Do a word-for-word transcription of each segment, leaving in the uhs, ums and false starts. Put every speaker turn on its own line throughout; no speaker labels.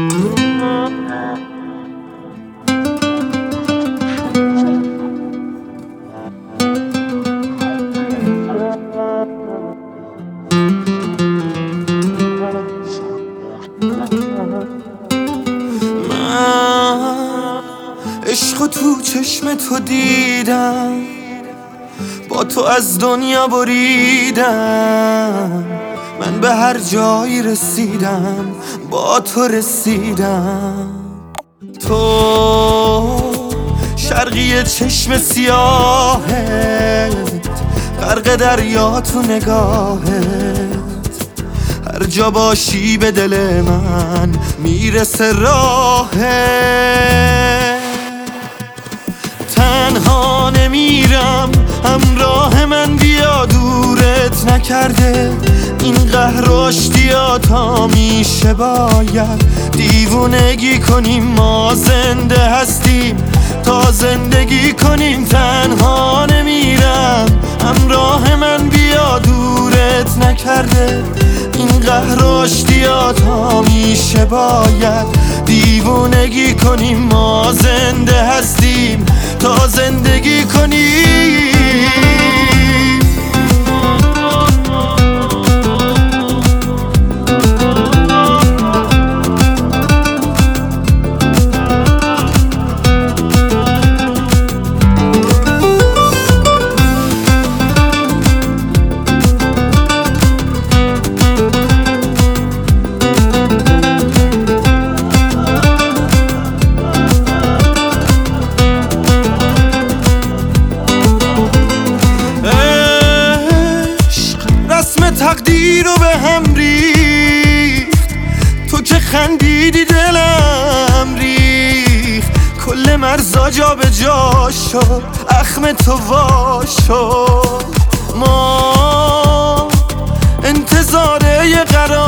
من عشق تو چشم تو دیدم، با تو از دنیا بریدم. من به هر جایی رسیدم با تو رسیدم. تو شرقی چشم سیاهت، غرق دریا تو نگاهت. هر جا باشی به دل من میرسه راهت. تنها نمیرم، همراه من بیا، دورت نکرده این قهر و اشتیاط میشه. باید دیوونگی کنیم، ما زنده هستیم تا زندگی کنیم. تنها نمیرم، همراه من بیا، دورت نکرده این قهر و اشتیاط میشه. باید دیوونگی کنیم، ما زنده هستیم تا زندگی کنیم. تقدیر رو به هم ریخت، تو که خندیدی دلم ریخت. کل مرزا جا به جا شد، اخم تو وا شد. ما انتظار یه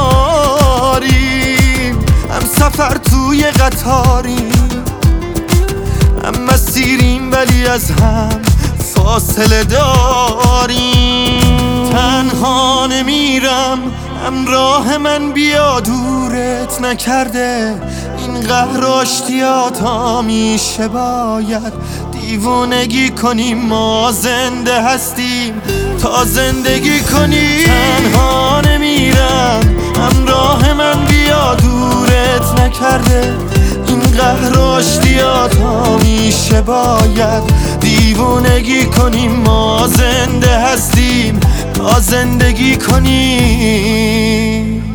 قراریم، هم سفر توی قطاریم، هم مسیریم ولی از هم فاصله داریم. تنها نمیرم، همراه من بیا، دورت نکرده این قهر و اشتیاط میشه. باید دیوونگی کنیم، ما زنده هستیم تا زندگی کنیم. تنها نمیرم، همراه من بیا، دورت نکرده این قهر و اشتیاط میشه. باید دیوونگی کنیم، ما زنده هستیم تا زندگی کنیم.